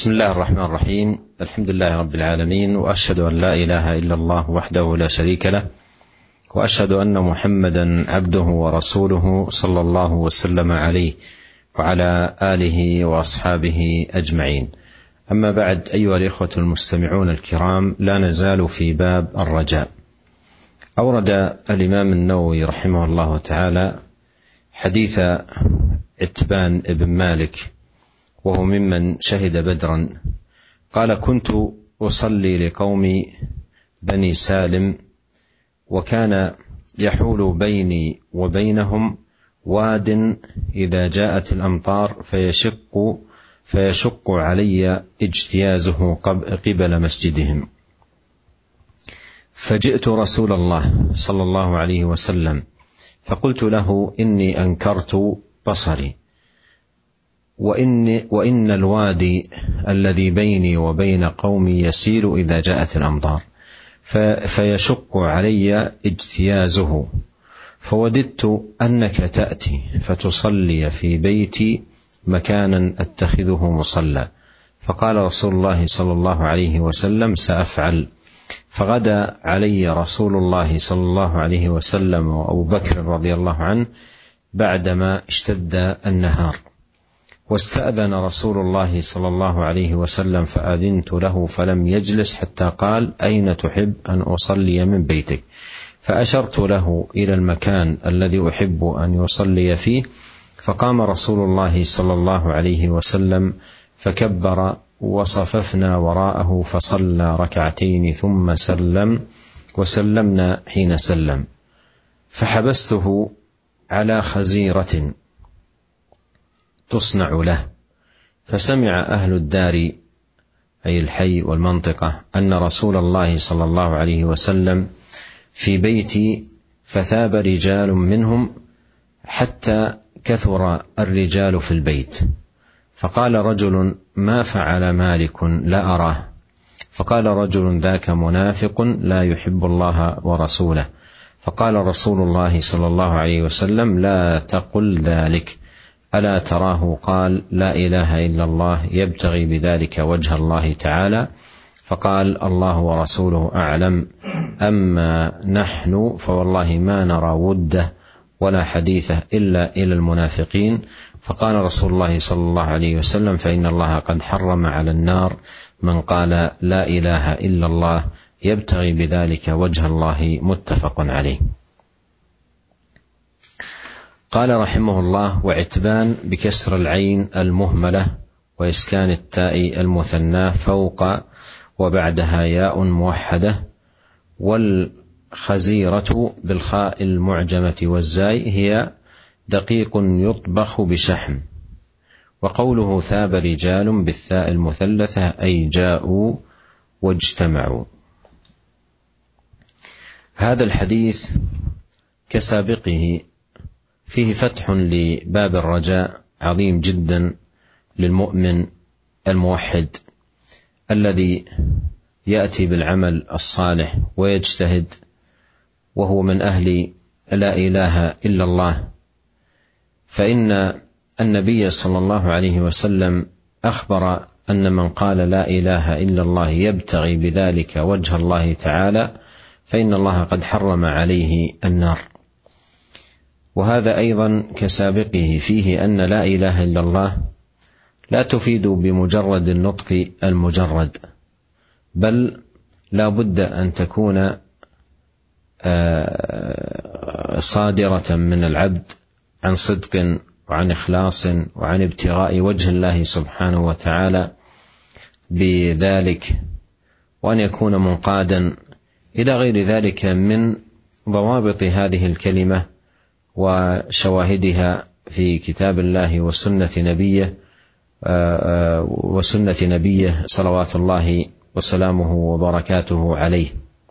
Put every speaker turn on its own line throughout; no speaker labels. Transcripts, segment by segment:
بسم الله الرحمن الرحيم. الحمد لله رب العالمين، وأشهد أن لا إله إلا الله وحده لا شريك له، وأشهد أن محمدا عبده ورسوله صلى الله وسلم عليه وعلى آله وأصحابه أجمعين. أما بعد، أيها الإخوة المستمعون الكرام، لا نزال في باب الرجاء. أورد الإمام النووي رحمه الله تعالى حديث عتبان بن مالك، وهو ممن شهد بدرا، قال: كنت أصلي لقوم بني سالم، وكان يحول بيني وبينهم واد إذا جاءت الأمطار فيشق علي اجتيازه قبل مسجدهم. فجئت رسول الله صلى الله عليه وسلم فقلت له: إني أنكرت بصري، وإن الوادي الذي بيني وبين قومي يسيل إذا جاءت الأمطار فيشق علي اجتيازه، فوددت أنك تأتي فتصلي في بيتي مكانا أتخذه مصلى. فقال رسول الله صلى الله عليه وسلم: سأفعل. فغدا علي رسول الله صلى الله عليه وسلم وأبو بكر رضي الله عنه بعدما اشتد النهار، واستأذن رسول الله صلى الله عليه وسلم فأذنت له، فلم يجلس حتى قال: أين تحب أن أصلي من بيتك؟ فأشرت له إلى المكان الذي أحب أن يصلي فيه، فقام رسول الله صلى الله عليه وسلم فكبر، وصففنا وراءه فصلى ركعتين ثم سلم، وسلمنا حين سلم. فحبسته على خزيرة تصنع له، فسمع أهل الدار أي الحي والمنطقة أن رسول الله صلى الله عليه وسلم في بيتي، فثاب رجال منهم حتى كثر الرجال في البيت. فقال رجل: ما فعل مالك؟ لا أراه. فقال رجل: ذاك منافق لا يحب الله ورسوله. فقال رسول الله صلى الله عليه وسلم: لا تقل ذلك، ألا تراه قال: لا إله إلا الله يبتغي بذلك وجه الله تعالى؟ فقال: الله ورسوله أعلم، أما نحن فوالله ما نرى وده ولا حديثه إلا إلى المنافقين. فقال رسول الله صلى الله عليه وسلم: فإن الله قد حرم على النار من قال لا إله إلا الله يبتغي بذلك وجه الله. متفق عليه. قال رحمه الله: وعتبان بكسر العين المهملة وإسكان التاء المثنى فوق وبعدها ياء موحدة، والخزيرة بالخاء المعجمة والزاي هي دقيق يطبخ بشحم. وقوله ثاب رجال بالثاء المثلثة أي جاءوا واجتمعوا. هذا الحديث كسابقه فيه فتح لباب الرجاء عظيم جدا للمؤمن الموحد الذي يأتي بالعمل الصالح ويجتهد، وهو من أهل لا إله إلا الله. فإن النبي صلى الله عليه وسلم أخبر أن من قال لا إله إلا الله يبتغي بذلك وجه الله تعالى فإن الله قد حرم عليه النار. وهذا أيضا كسابقه فيه أن لا إله إلا الله لا تفيد بمجرد النطق المجرد، بل لا بد أن تكون صادرة من العبد عن صدق وعن إخلاص وعن ابتغاء وجه الله سبحانه وتعالى بذلك، وأن يكون منقادا إلى غير ذلك من ضوابط هذه الكلمة وشواهدها في كتاب الله وسنة نبيه صلوات الله وسلامه وبركاته عليه.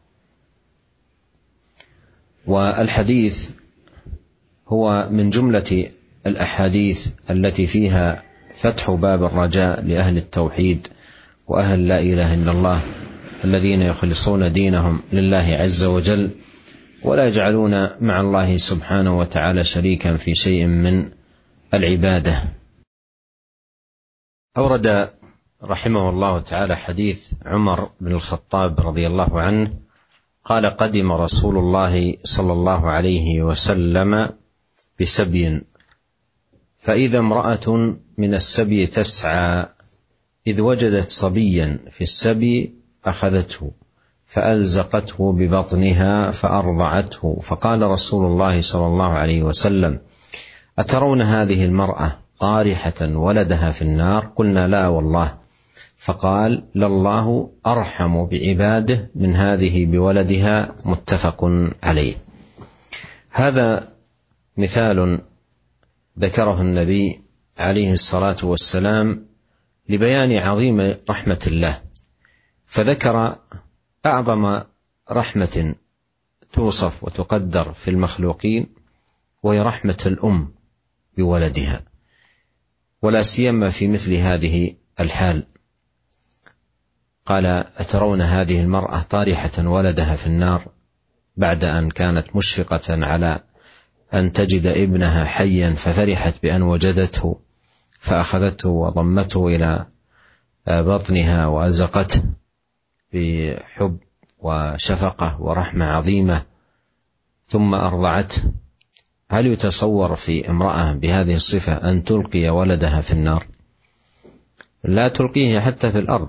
والحديث هو من جملة الأحاديث التي فيها فتح باب الرجاء لأهل التوحيد وأهل لا إله إلا الله الذين يخلصون دينهم لله عز وجل، ولا يجعلون مع الله سبحانه وتعالى شريكا في شيء من العبادة. أورد رحمه الله تعالى حديث عمر بن الخطاب رضي الله عنه قال: قدم رسول الله صلى الله عليه وسلم بسبي، فإذا امرأة من السبي تسعى، إذ وجدت صبيا في السبي أخذته فألزقته ببطنها فأرضعته، فقال رسول الله صلى الله عليه وسلم: أترون هذه المرأة طارحة ولدها في النار؟ قلنا: لا والله. فقال: لله أرحم بعباده من هذه بولدها، متفق عليه. هذا مثال ذكره النبي عليه الصلاة والسلام لبيان عظيم رحمة الله، فذكر أعظم رحمة توصف وتقدر في المخلوقين، وهي رحمة الأم بولدها، ولا سيما في مثل هذه الحال. قال: أترون هذه المرأة طارحة ولدها في النار، بعد أن كانت مشفقة على أن تجد ابنها حيا، ففرحت بأن وجدته فأخذته وضمته إلى بطنها وألزقته بحب وشفقة ورحمة عظيمة، ثم أرضعته. هل يتصور في امرأة بهذه الصفة أن تلقي ولدها في النار؟ لا تلقيه حتى في الأرض،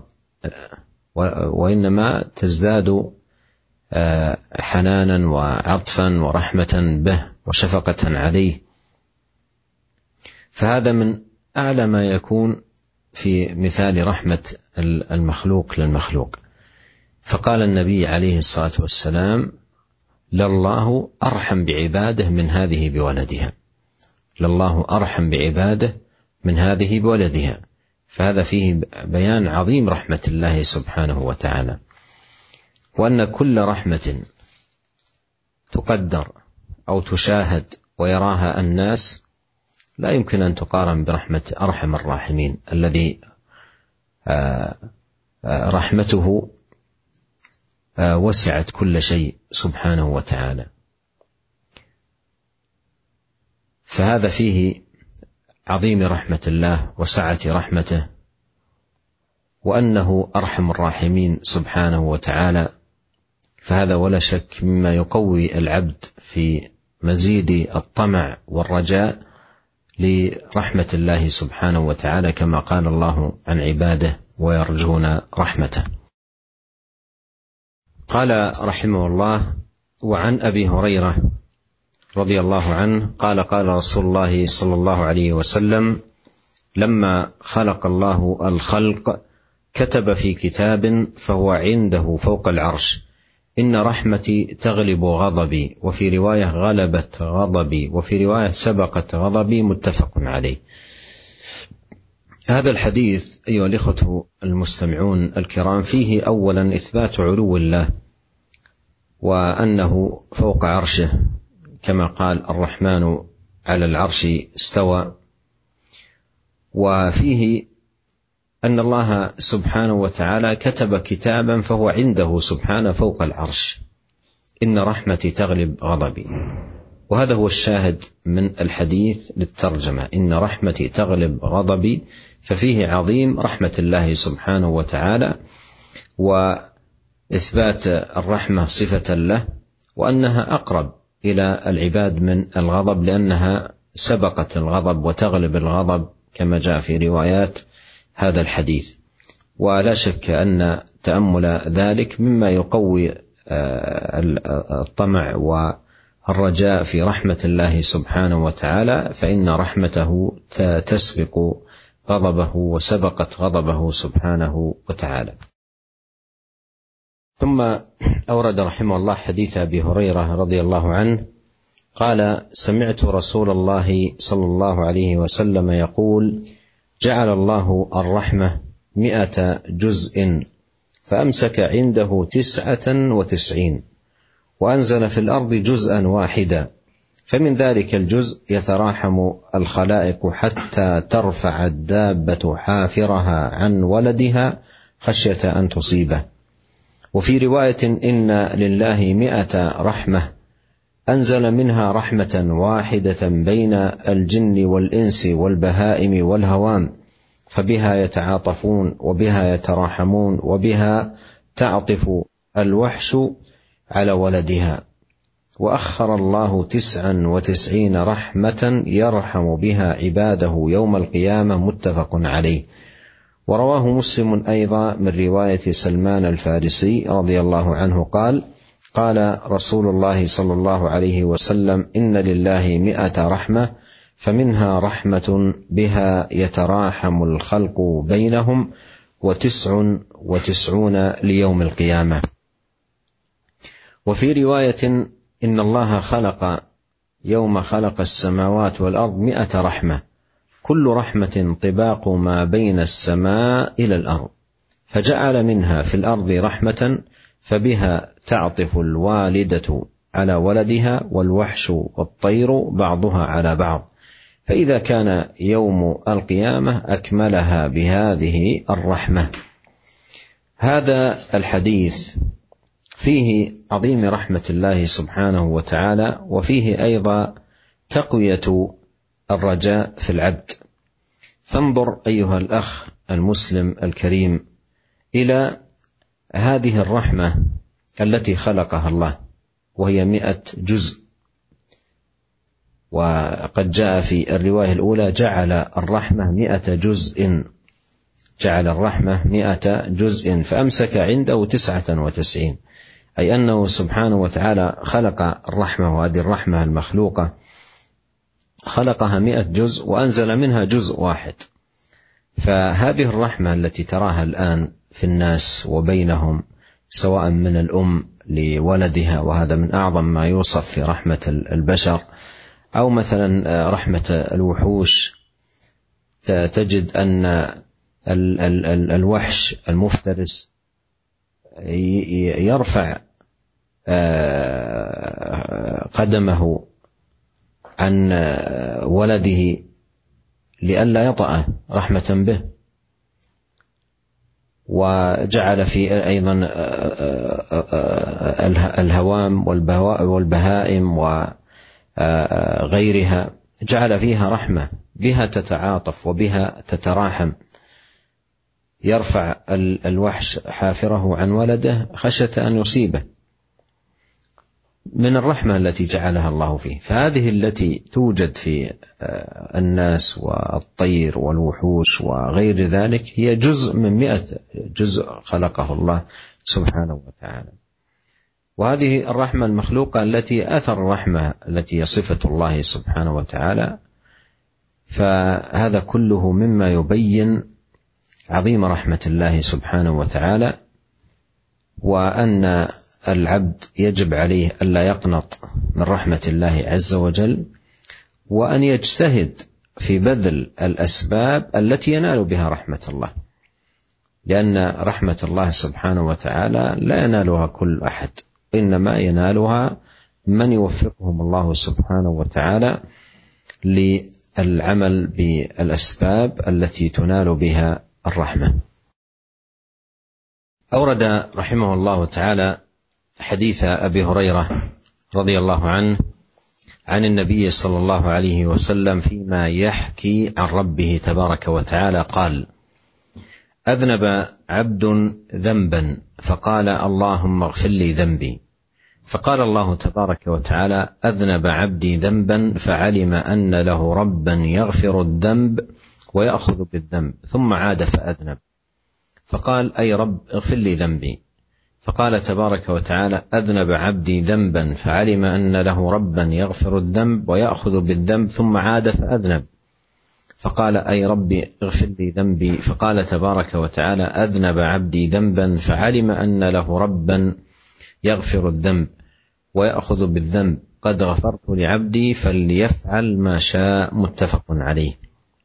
وإنما تزداد حنانا وعطفا ورحمة به وشفقة عليه. فهذا من أعلى ما يكون في مثال رحمة المخلوق للمخلوق. فقال النبي عليه الصلاة والسلام: لله أرحم بعباده من هذه بولدها، لله أرحم بعباده من هذه بولدها. فهذا فيه بيان عظيم رحمة الله سبحانه وتعالى، وأن كل رحمة تقدر أو تشاهد ويراها الناس لا يمكن أن تقارن برحمة أرحم الراحمين، الذي رحمته وسعت كل شيء سبحانه وتعالى. فهذا فيه عظيم رحمة الله وسعة رحمته، وأنه أرحم الراحمين سبحانه وتعالى. فهذا ولا شك مما يقوي العبد في مزيد الطمع والرجاء لرحمة الله سبحانه وتعالى، كما قال الله عن عباده: ويرجون رحمته. قال رحمه الله: وعن أبي هريرة رضي الله عنه قال: قال رسول الله صلى الله عليه وسلم: لما خلق الله الخلق كتب في كتاب فهو عنده فوق العرش: إن رحمتي تغلب غضبي، وفي رواية غلبت غضبي، وفي رواية سبقت غضبي، متفق عليه. هذا الحديث أيها الإخوة المستمعون الكرام فيه أولا إثبات علو الله، وأنه فوق عرشه، كما قال: الرحمن على العرش استوى. وفيه أن الله سبحانه وتعالى كتب كتابا فهو عنده سبحانه فوق العرش: إن رحمتي تغلب غضبي. وهذا هو الشاهد من الحديث للترجمة: إن رحمتي تغلب غضبي. ففيه عظيم رحمة الله سبحانه وتعالى، وإثبات الرحمة صفة له، وأنها أقرب إلى العباد من الغضب، لأنها سبقت الغضب وتغلب الغضب، كما جاء في روايات هذا الحديث. ولا شك أن تأمل ذلك مما يقوي الطمع والرجاء في رحمة الله سبحانه وتعالى، فإن رحمته تسبق غضبه وسبقت غضبه سبحانه وتعالى. ثم أورد رحمه الله حديث أبي هريرة رضي الله عنه قال: سمعت رسول الله صلى الله عليه وسلم يقول: جعل الله الرحمة 100 جزء، فأمسك عنده 99، وأنزل في الأرض جزءا واحدا، فمن ذلك الجزء يتراحم الخلائق حتى ترفع الدابة حافرها عن ولدها خشية أن تصيبه. وفي رواية: إن لله 100 رحمة، أنزل منها رحمة واحدة بين الجن والإنس والبهائم والهوام، فبها يتعاطفون وبها يتراحمون وبها تعطف الوحش على ولدها. وأخر الله 99 رحمة يرحم بها عباده يوم القيامة، متفق عليه. ورواه مسلم أيضا من رواية سلمان الفارسي رضي الله عنه قال: قال رسول الله صلى الله عليه وسلم: إن لله 100 رحمة، فمنها رحمة بها يتراحم الخلق بينهم، 99 ليوم القيامة. وفي رواية: إن الله خلق يوم خلق السماوات والأرض 100 رحمة، كل رحمة طباق ما بين السماء إلى الأرض، فجعل منها في الأرض رحمة فبها تعطف الوالدة على ولدها، والوحش والطير بعضها على بعض، فإذا كان يوم القيامة أكملها بهذه الرحمة. هذا الحديث فيه عظيم رحمة الله سبحانه وتعالى، وفيه أيضا تقوية الرجاء في العبد. فانظر أيها الأخ المسلم الكريم إلى هذه الرحمة التي خلقها الله، وهي 100 جزء. وقد جاء في الرواية الأولى: جعل الرحمة 100 جزء، جعل الرحمة 100 جزء، فأمسك عنده 99، أي أنه سبحانه وتعالى خلق الرحمة، وهذه الرحمة المخلوقة خلقها 100 جزء وأنزل منها جزء واحد. فهذه الرحمة التي تراها الآن في الناس وبينهم، سواء من الأم لولدها، وهذا من أعظم ما يوصف في رحمة البشر، أو مثلا رحمة الوحوش، تجد أن الوحش المفترس يرفع قدمه عن ولده لئلا يطأه رحمة به. وجعل في أيضا الهوام والبهائم وغيرها جعل فيها رحمة، بها تتعاطف وبها تتراحم. يرفع الوحش حافره عن ولده خشية أن يصيبه، من الرحمة التي جعلها الله فيه. فهذه التي توجد في الناس والطير والوحوش وغير ذلك هي جزء من 100 جزء خلقه الله سبحانه وتعالى. وهذه الرحمة المخلوقة التي أثر الرحمة التي صفة الله سبحانه وتعالى. فهذا كله مما يبين عظيم رحمة الله سبحانه وتعالى، وأن العبد يجب عليه ألا يقنط من رحمة الله عز وجل، وأن يجتهد في بذل الأسباب التي ينال بها رحمة الله، لأن رحمة الله سبحانه وتعالى لا ينالها كل أحد، إنما ينالها من يوفقهم الله سبحانه وتعالى للعمل بالأسباب التي تنال بها الرحمة. أورد رحمه الله تعالى حديث أبي هريرة رضي الله عنه عن النبي صلى الله عليه وسلم فيما يحكي عن ربه تبارك وتعالى قال: أذنب عبد ذنبا فقال: اللهم اغفر لي ذنبي، فقال الله تبارك وتعالى: أذنب عبدي ذنبا فعلم أن له ربا يغفر الذنب ويأخذ بالذنب، ثم عاد فأذنب، فقال: أي رب اغفر لي ذنبي، فقال تبارك وتعالى: أذنب عبدي ذنبا فعلم أن له ربا يغفر الذنب ويأخذ بالذنب، ثم عاد فأذنب، فقال: أي ربي اغفر لي ذنبي، فقال تبارك وتعالى: أذنب عبدي ذنبا فعلم أن له ربا يغفر الذنب ويأخذ بالذنب، قد غفرت لعبدي فليفعل ما شاء، متفق عليه.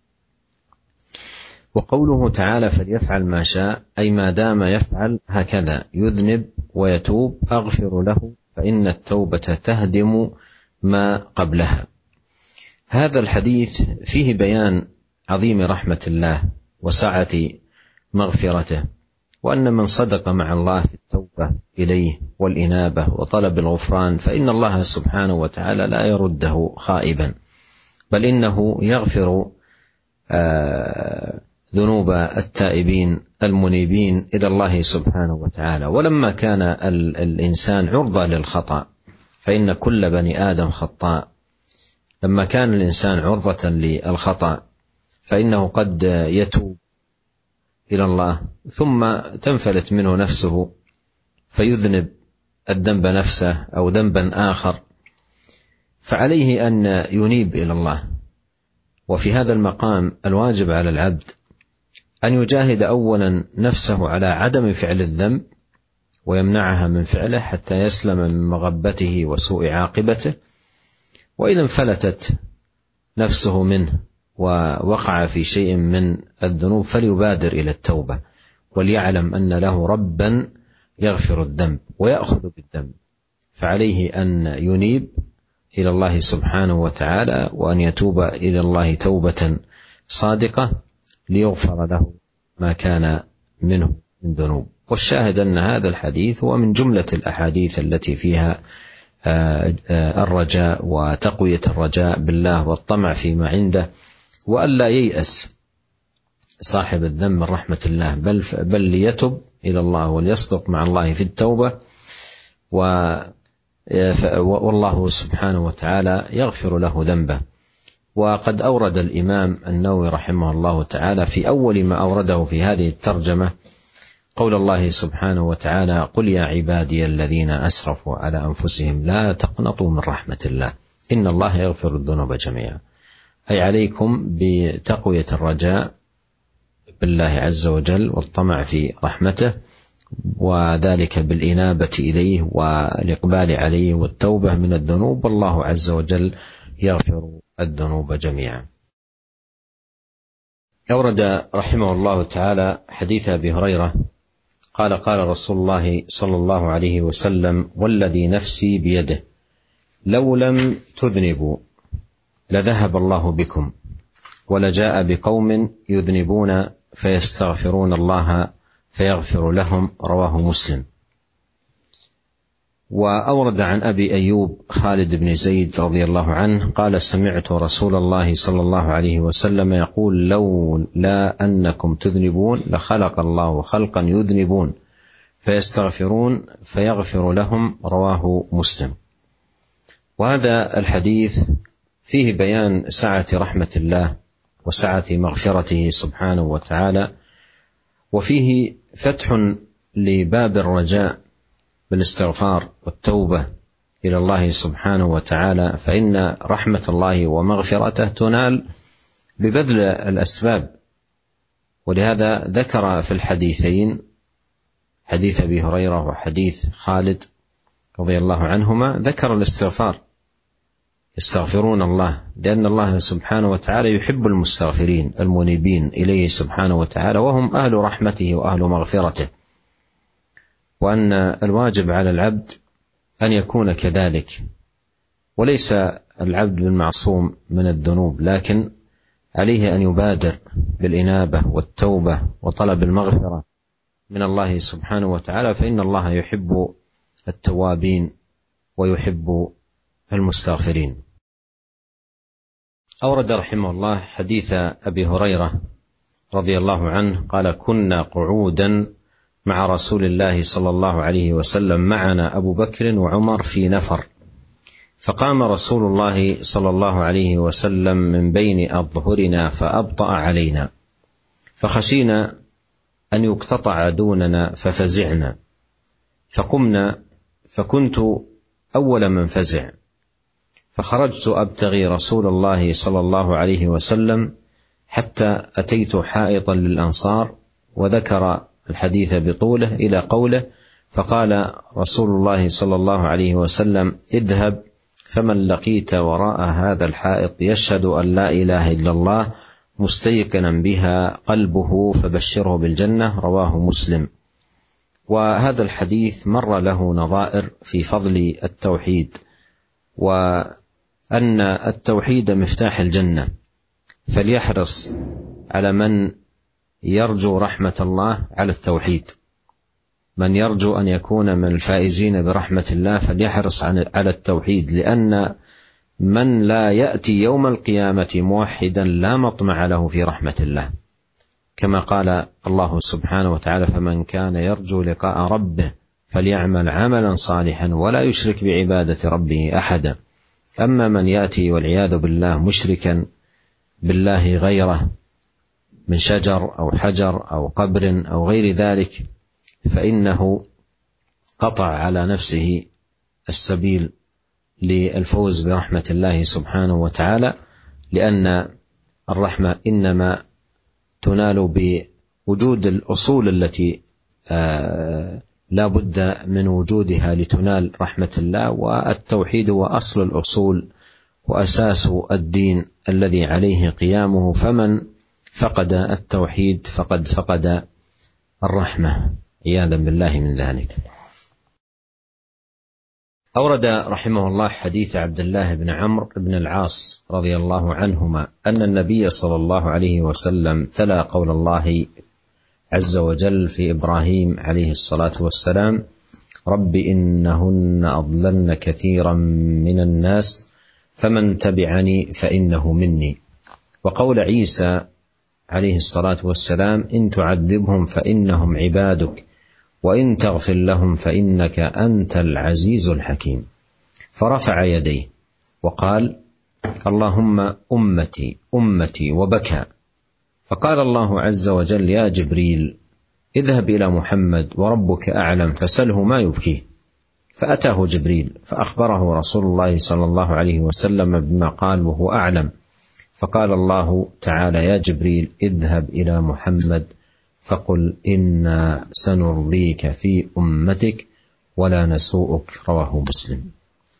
وقوله تعالى فليفعل ما شاء، أي ما دام يفعل هكذا يذنب ويتوب أغفر له، فإن التوبة تهدم ما قبلها. هذا الحديث فيه بيان عظيم رحمة الله وسعة مغفرته، وأن من صدق مع الله في التوبة إليه والإنابة وطلب الغفران فإن الله سبحانه وتعالى لا يرده خائبا، بل إنه يغفر ذنوب التائبين المنيبين إلى الله سبحانه وتعالى. ولما كان الإنسان عرضة للخطأ، فإن كل بني آدم خطاء، لما كان الإنسان عرضة للخطأ فإنه قد يتوب إلى الله ثم تنفلت منه نفسه فيذنب الذنب نفسه أو ذنبا آخر، فعليه أن ينيب إلى الله. وفي هذا المقام الواجب على العبد أن يجاهد أولا نفسه على عدم فعل الذنب ويمنعها من فعله حتى يسلم من مغبته وسوء عاقبته، وإذا انفلتت نفسه منه ووقع في شيء من الذنوب فليبادر إلى التوبة، وليعلم أن له ربا يغفر الذنب ويأخذ بالذنب، فعليه أن ينيب إلى الله سبحانه وتعالى وأن يتوب إلى الله توبة صادقة ليغفر له ما كان منه من ذنوب. والشاهد أن هذا الحديث هو من جملة الأحاديث التي فيها الرجاء وتقوية الرجاء بالله والطمع فيما عنده، وألا ييأس صاحب الذنب من رحمة الله، بل ليتب إلى الله وليصدق مع الله في التوبة، والله سبحانه وتعالى يغفر له ذنبه. وقد أورد الإمام النووي رحمه الله تعالى في أول ما أورده في هذه الترجمة قول الله سبحانه وتعالى: قل يا عبادي الذين أسرفوا على أنفسهم لا تقنطوا من رحمة الله إن الله يغفر الذنوب جميعا، أي عليكم بتقوية الرجاء بالله عز وجل والطمع في رحمته، وذلك بالإنابة إليه والإقبال عليه والتوبة من الذنوب، والله عز وجل يغفر الذنوب جميعا. أورد رحمه الله تعالى حديث أبي هريرة قال: قال رسول الله صلى الله عليه وسلم: والذي نفسي بيده لو لم تذنبوا لذهب الله بكم ولجاء بقوم يذنبون فيستغفرون الله فيغفر لهم، رواه مسلم. وأورد عن أبي أيوب خالد بن زيد رضي الله عنه قال: سمعت رسول الله صلى الله عليه وسلم يقول: لولا أنكم تذنبون لخلق الله خلقا يذنبون فيستغفرون فيغفر لهم، رواه مسلم. وهذا الحديث فيه بيان سعة رحمة الله وسعة مغفرته سبحانه وتعالى، وفيه فتح لباب الرجاء بالاستغفار والتوبة إلى الله سبحانه وتعالى، فإن رحمة الله ومغفرته تنال ببذل الأسباب. ولهذا ذكر في الحديثين، حديث أبي هريرة وحديث خالد رضي الله عنهما، ذكر الاستغفار، يستغفرون الله، لأن الله سبحانه وتعالى يحب المستغفرين المنيبين إليه سبحانه وتعالى، وهم أهل رحمته وأهل مغفرته، وأن الواجب على العبد أن يكون كذلك. وليس العبد بالمعصوم من الذنوب، لكن عليه أن يبادر بالإنابة والتوبة وطلب المغفرة من الله سبحانه وتعالى، فإن الله يحب التوابين ويحب المستغفرين. أورد رحمه الله حديث أبي هريرة رضي الله عنه قال: كنا قعودا مع رسول الله صلى الله عليه وسلم معنا أبو بكر وعمر في نفر، فقام رسول الله صلى الله عليه وسلم من بين أظهرنا فأبطأ علينا، فخشينا أن يقتطع دوننا ففزعنا، فقمنا فكنت أول من فزع، فخرجت أبتغي رسول الله صلى الله عليه وسلم حتى أتيت حائطا للأنصار، وذكر الحديث بطوله إلى قوله: فقال رسول الله صلى الله عليه وسلم: اذهب فمن لقيت وراء هذا الحائط يشهد أن لا إله إلا الله مستيقنا بها قلبه فبشره بالجنة، رواه مسلم. وهذا الحديث مر له نظائر في فضل التوحيد، وأن التوحيد مفتاح الجنة، فليحرص على من يرجو رحمة الله على التوحيد. من يرجو أن يكون من الفائزين برحمة الله فليحرص على التوحيد، لأن من لا يأتي يوم القيامة موحدا لا مطمع له في رحمة الله، كما قال الله سبحانه وتعالى: فمن كان يرجو لقاء ربه فليعمل عملا صالحا ولا يشرك بعبادة ربه أحدا. أما من يأتي والعياذ بالله مشركا بالله غيره من شجر أو حجر أو قبر أو غير ذلك، فإنه قطع على نفسه السبيل للفوز برحمة الله سبحانه وتعالى، لأن الرحمة إنما تنال بوجود الأصول التي لا بد من وجودها لتنال رحمة الله، والتوحيد هو أصل الأصول وأساس الدين الذي عليه قيامه، فمن فقد التوحيد فقد فقد الرحمة عياذا بالله من ذلك. أورد رحمه الله حديث عبد الله بن عمرو بن العاص رضي الله عنهما أن النبي صلى الله عليه وسلم تلا قول الله عز وجل في إبراهيم عليه الصلاة والسلام: رب إنهن أضللن كثيرا من الناس فمن تبعني فإنه مني. وقول عيسى عليه الصلاة والسلام: إن تعذبهم فإنهم عبادك وإن تغفر لهم فإنك أنت العزيز الحكيم. فرفع يديه وقال: اللهم أمتي أمتي، وبكى. فقال الله عز وجل: يا جبريل اذهب إلى محمد وربك أعلم فسله ما يبكيه. فأتاه جبريل فأخبره رسول الله صلى الله عليه وسلم بما قال وهو أعلم. فقال الله تعالى: يا جبريل اذهب إلى محمد فقل إنا سنرضيك في أمتك ولا نسوءك. رواه مسلم.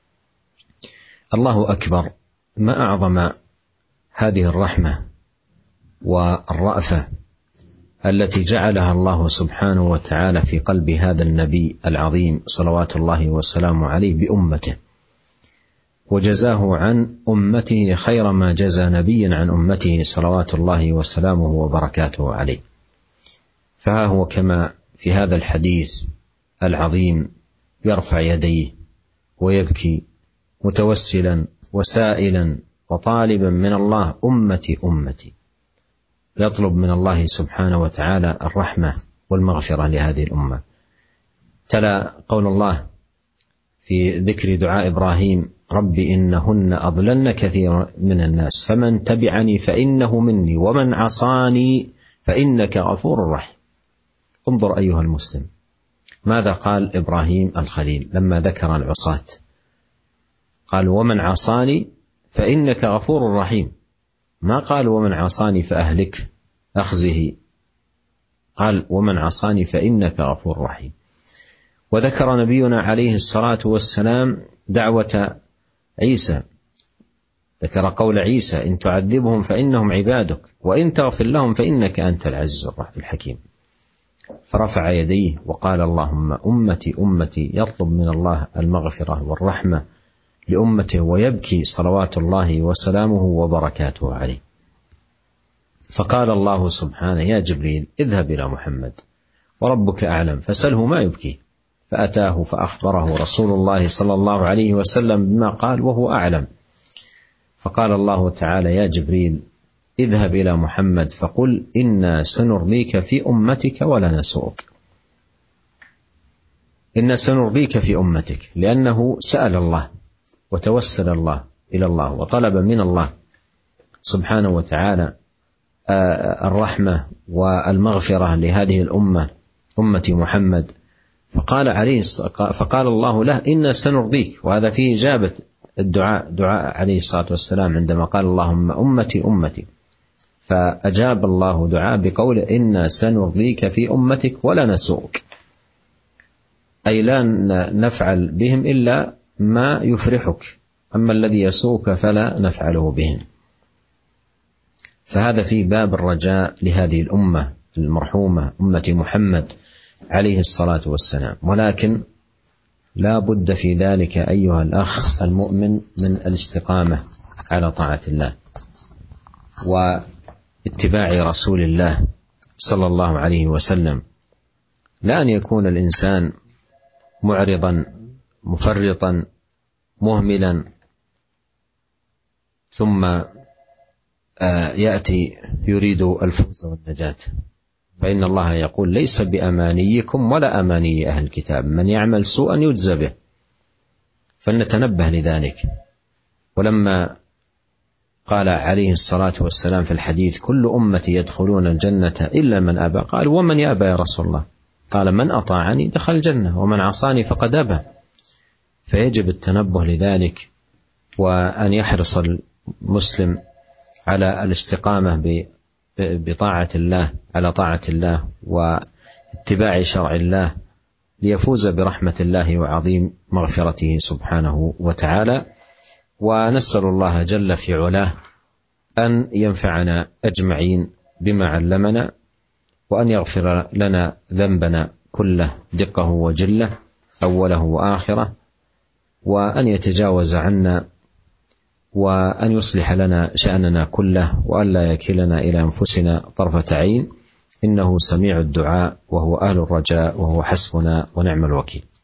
الله أكبر، ما أعظم هذه الرحمة والرأفة التي جعلها الله سبحانه وتعالى في قلب هذا النبي العظيم صلوات الله وسلامه عليه بأمته، وجزاه عن أمته خير ما جزى نبي عن أمته صلوات الله وسلامه وبركاته عليه. فها هو كما في هذا الحديث العظيم يرفع يديه ويبكي متوسلا وسائلا وطالبا من الله: أمتي أمتي، يطلب من الله سبحانه وتعالى الرحمة والمغفرة لهذه الأمة. تلا قول الله في ذكر دعاء إبراهيم: رب إنهن أضللن كثيرا من الناس فمن تبعني فإنه مني ومن عصاني فإنك غفور رحيم. انظر أيها المسلم، ماذا قال إبراهيم الخليل لما ذكر العصاة؟ قال: ومن عصاني فإنك غفور رحيم. ما قال: ومن عصاني فأهلك أخزه، قال: ومن عصاني فإنك غفور رحيم. وذكر نبينا عليه الصلاة والسلام دعوة عيسى، ذكر قول عيسى: إن تعذبهم فإنهم عبادك وإن تغفر لهم فإنك أنت العزيز الحكيم. فرفع يديه وقال: اللهم أمتي أمتي، يطلب من الله المغفرة والرحمة لأمته ويبكي صلوات الله وسلامه وبركاته عليه. فقال الله سبحانه: يا جبريل اذهب إلى محمد وربك أعلم فسله ما يبكيه. فأتاه فأخبره رسول الله صلى الله عليه وسلم بما قال وهو أعلم. فقال الله تعالى: يا جبريل اذهب إلى محمد فقل إنا سنرضيك في أمتك ولا نسوءك. إنا سنرضيك في أمتك، لأنه سأل الله وتوسل الله إلى الله وطلب من الله سبحانه وتعالى الرحمة والمغفرة لهذه الأمة أمة محمد. فقال الله له: إنا سنرضيك. وهذا فيه إجابة الدعاء، دعاء عليه الصلاة والسلام عندما قال: اللهم أمتي أمتي، فأجاب الله دعاء بقول: إنا سنرضيك في أمتك ولا نسوءك، أي لا نفعل بهم إلا ما يفرحك، أما الذي يسوءك فلا نفعله بهم. فهذا في باب الرجاء لهذه الأمة المرحومة أمة محمد عليه الصلاة والسلام. ولكن لا بد في ذلك أيها الأخ المؤمن من الاستقامة على طاعة الله واتباع رسول الله صلى الله عليه وسلم، لا أن يكون الإنسان معرضا مفرطا مهملا ثم يأتي يريد الفوز والنجاة. فإن الله يقول ليس بأمانيكم ولا أماني أهل الكتاب، من يعمل سوءا يجزى به. فلنتنبه لذلك. ولما قال عليه الصلاة والسلام في الحديث كل أمتي يدخلون الجنة إلا من أبى، قال ومن يأبى يا رسول الله؟ قال من أطاعني دخل الجنة ومن عصاني فقد أبى. فيجب التنبه لذلك، وأن يحرص المسلم على الاستقامة بطاعة الله، على طاعة الله واتباع شرع الله، ليفوز برحمة الله وعظيم مغفرته سبحانه وتعالى. ونسأل الله جل في علاه أن ينفعنا أجمعين بما علمنا، وأن يغفر لنا ذنبنا كله دقه وجله أوله وآخره، وأن يتجاوز عنا، وأن يصلح لنا شأننا كله، وأن لا يكلنا إلى أنفسنا طرفة عين، إنه سميع الدعاء وهو أهل الرجاء وهو حسبنا ونعم الوكيل.